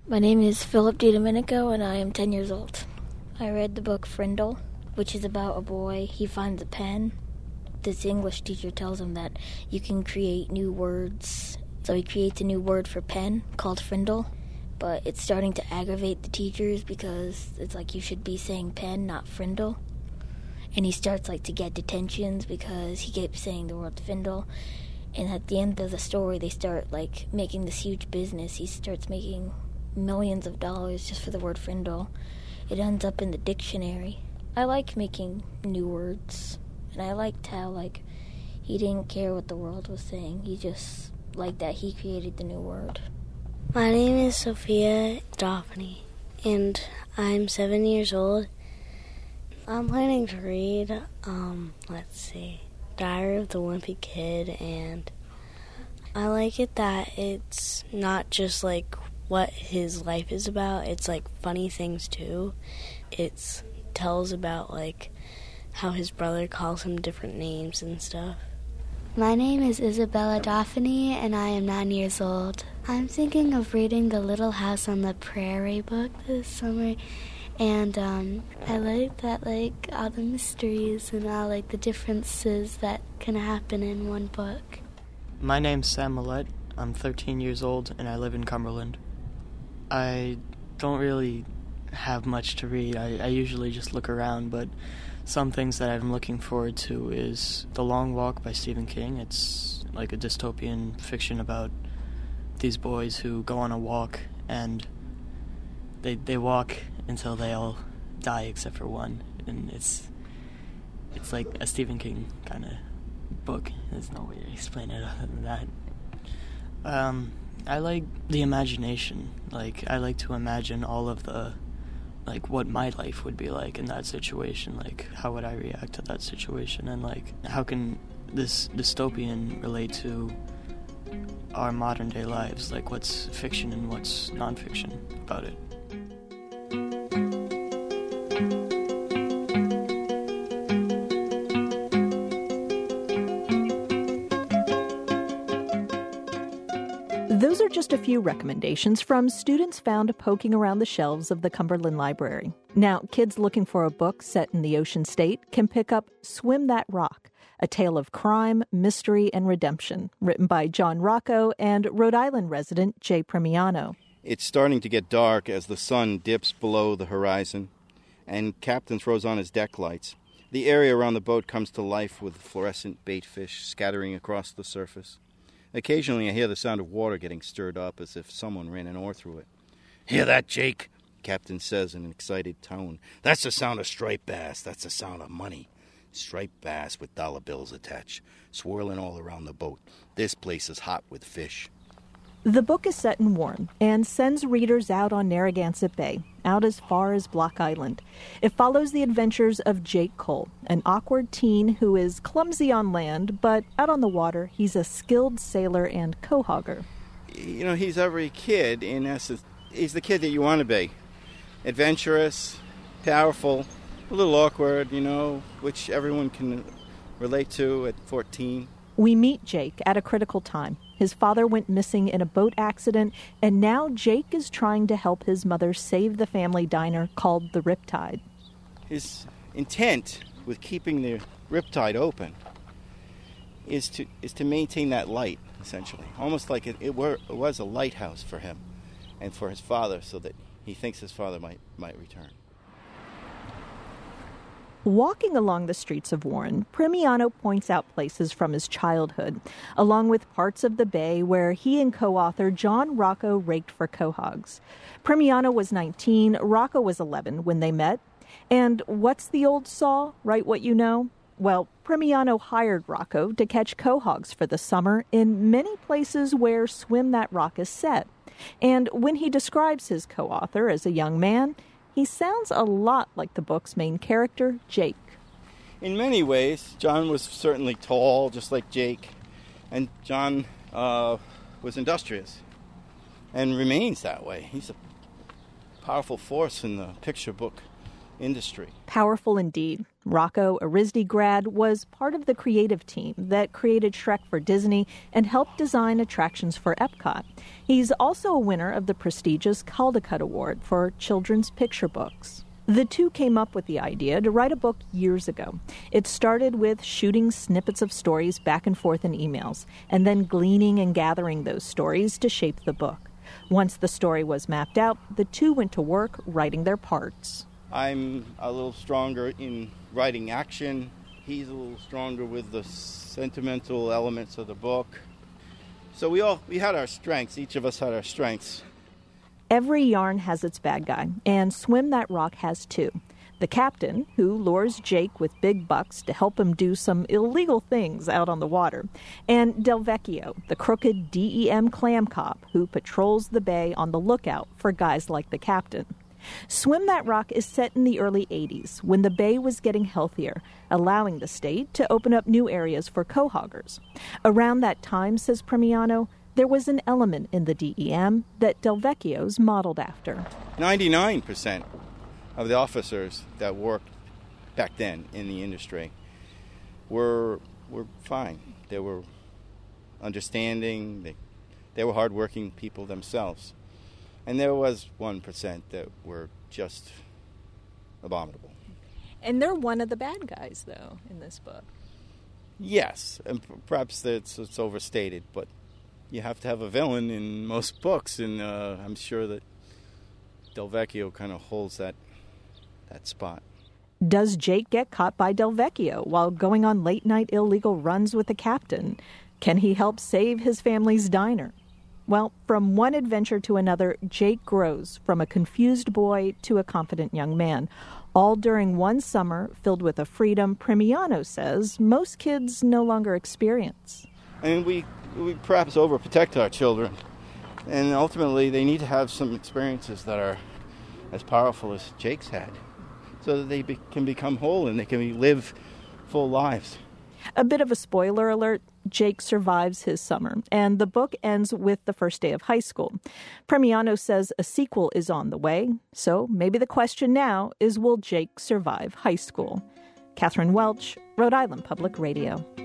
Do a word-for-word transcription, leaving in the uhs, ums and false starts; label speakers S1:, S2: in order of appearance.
S1: My name is Philip DiDomenico, and I am ten years old. I read the book Frindle, which is about a boy. He finds a pen. This English teacher tells him that you can create new words. So he creates a new word for pen called Frindle, but it's starting to aggravate the teachers because it's like you should be saying pen, not Frindle. And he starts like to get detentions because he keeps saying the word Frindle. And at the end of the story, they start like making this huge business. He starts making millions of dollars just for the word Frindle. It ends up in the dictionary. I like making new words, and I liked how like he didn't care what the world was saying. He just liked that he created the new word.
S2: My name is Sophia Daphne, and I'm seven years old. I'm planning to read, um, let's see, Diary of the Wimpy Kid, and I like it that it's not just like what his life is about. It's like funny things too. It tells about like how his brother calls him different names and stuff.
S3: My name is Isabella Daphne, and I am nine years old. I'm thinking of reading the Little House on the Prairie book this summer, and um, I like that like all the mysteries and all like the differences that can happen in one book.
S4: My name's Sam Millette. I'm thirteen years old, and I live in Cumberland. I don't really have much to read. I, I usually just look around, but some things that I'm looking forward to is The Long Walk by Stephen King. It's like a dystopian fiction about these boys who go on a walk, and they they walk until they all die except for one. And it's it's like a Stephen King kind of book. There's no way to explain it other than that. Um... I like the imagination. Like, I like to imagine all of the, like, what my life would be like in that situation. Like, how would I react to that situation? And, like, how can this dystopian relate to our modern-day lives? Like, what's fiction and what's nonfiction about it?
S5: Those are just a few recommendations from students found poking around the shelves of the Cumberland Library. Now, kids looking for a book set in the Ocean State can pick up Swim That Rock, a tale of crime, mystery, and redemption, written by John Rocco and Rhode Island resident Jay Premiano.
S6: It's starting to get dark as the sun dips below the horizon, and Captain throws on his deck lights. The area around the boat comes to life with fluorescent bait fish scattering across the surface. Occasionally I hear the sound of water getting stirred up as if someone ran an oar through it. "Hear that, Jake?" Captain says in an excited tone. "That's the sound of striped bass. That's the sound of money. Striped bass with dollar bills attached, swirling all around the boat. This place is hot with fish."
S5: The book is set in Warren and sends readers out on Narragansett Bay, out as far as Block Island. It follows the adventures of Jake Cole, an awkward teen who is clumsy on land, but out on the water, he's a skilled sailor and quahogger.
S6: You know, he's every kid, in essence. He's the kid that you want to be. Adventurous, powerful, a little awkward, you know, which everyone can relate to at fourteen.
S5: We meet Jake at a critical time. His father went missing in a boat accident, and now Jake is trying to help his mother save the family diner called the Riptide.
S6: His intent with keeping the Riptide open is to is to maintain that light, essentially. Almost like it, it, were, it was a lighthouse for him and for his father, so that he thinks his father might, might return.
S5: Walking along the streets of Warren, Premiano points out places from his childhood, along with parts of the bay where he and co-author John Rocco raked for quahogs. Premiano was nineteen, Rocco was eleven when they met. And what's the old saw, write what you know? Well, Premiano hired Rocco to catch quahogs for the summer in many places where Swim That Rock is set. And when he describes his co-author as a young man, he sounds a lot like the book's main character, Jake.
S6: In many ways, John was certainly tall, just like Jake, and John uh, was industrious and remains that way. He's a powerful force in the picture book industry.
S5: Powerful indeed. Rocco, a RISD grad, was part of the creative team that created Shrek for Disney and helped design attractions for Epcot. He's also a winner of the prestigious Caldecott Award for children's picture books. The two came up with the idea to write a book years ago. It started with shooting snippets of stories back and forth in emails, and then gleaning and gathering those stories to shape the book. Once the story was mapped out, the two went to work writing their parts.
S6: I'm a little stronger in writing action. He's a little stronger with the sentimental elements of the book. So we all we had our strengths. Each of us had our strengths.
S5: Every yarn has its bad guy, and Swim That Rock has two. The captain, who lures Jake with big bucks to help him do some illegal things out on the water, and Del Vecchio, the crooked D E M clam cop who patrols the bay on the lookout for guys like the captain. Swim That Rock is set in the early eighties, when the bay was getting healthier, allowing the state to open up new areas for quahoggers. Around that time, says Premiano, there was an element in the D E M that Del Vecchio's modeled after.
S6: ninety-nine percent of the officers that worked back then in the industry were were fine. They were understanding. They, they were hardworking people themselves. And there was one percent that were just abominable.
S5: And they're one of the bad guys, though, in this book.
S6: Yes, and perhaps it's, it's overstated, but you have to have a villain in most books, and uh, I'm sure that Del Vecchio kind of holds that that spot.
S5: Does Jake get caught by Del Vecchio while going on late-night illegal runs with the captain? Can he help save his family's diner? Well, from one adventure to another, Jake grows from a confused boy to a confident young man, all during one summer filled with a freedom Premiano says most kids no longer experience.
S6: I mean, we, we perhaps overprotect our children, and ultimately they need to have some experiences that are as powerful as Jake's had, so that they be, can become whole and they can live full lives.
S5: A bit of a spoiler alert, Jake survives his summer, and the book ends with the first day of high school. Premiano says a sequel is on the way, so maybe the question now is, will Jake survive high school? Catherine Welch, Rhode Island Public Radio.